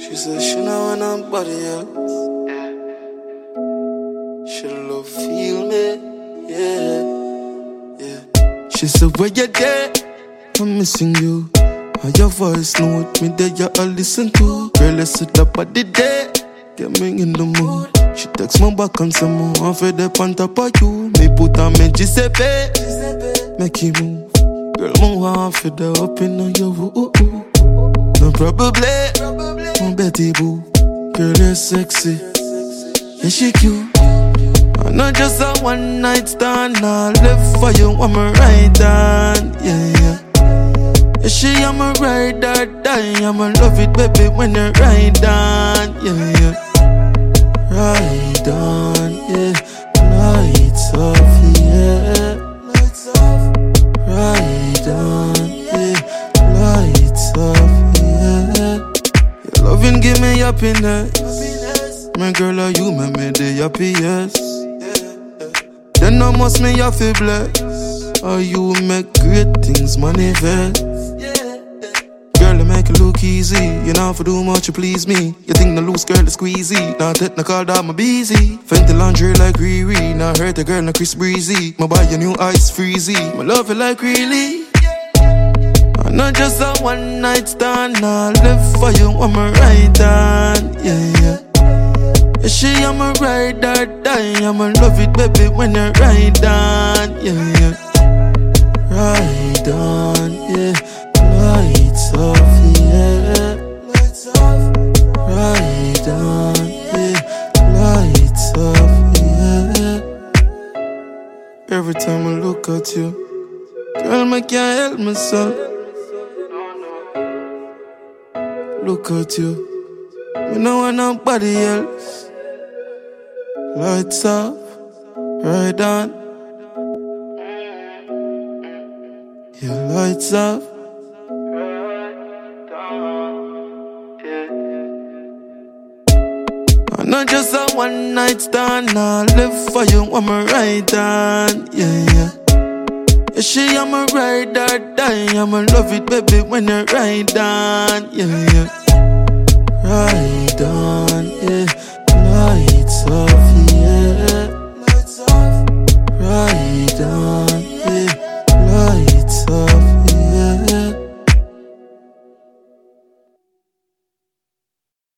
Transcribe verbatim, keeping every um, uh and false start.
She said she don't want nobody else. She love feel me, yeah, yeah. She said where you there? I'm missing you. How your voice note me there you all listen to. Girl, let's sit up at the day. Get me in the mood. She text me back and say more. I'm fed up on top of you. Me put on me Giuseppe. Make you move. Girl, I'm want for the up in on you. Ooh, ooh, ooh. No probably. My Betty boo. Girl, you're sexy. Yeah, she cute. I'm not just a one night stand. I live for you. I'm a right hand. Yeah, yeah. Yeah, she I'm a ride or die. I'ma love it, baby, when you ride on. Yeah, yeah. Ride on, yeah. Lights off, yeah. Lights off. Ride on, yeah. Lights off, yeah. Your loving give me happiness. My girl, are you make me the happiest? Then I must me have to bless. Or you make great things manifest. Girl, I make it look easy. You know for do much, you please me. You think the loose girl is squeezy. Now technical that my busy. Fenty laundry like Riri. Now hurt the girl like Chris Breezy. My buy your new ice freezy. My love it like really. I'm not just a one night stand. I live for you, I'm a right hand. Yeah, yeah. Yeah, she I'm a ride or die. I'ma love it, baby, when you ride on. Yeah, yeah. Ride on, yeah. Lights off, yeah. Lights off. Ride on, yeah. Lights off, yeah. Every time I look at you, girl, I can't help myself. Look at you, me no want nobody else. Lights off, ride on. Yeah, lights off. I'm not just a one night stand. I live for you, I'm a right hand. Yeah, yeah. Yeah, she I'm a ride or die. I'ma love it, baby, when you ride on. Yeah, yeah. Ride on, yeah.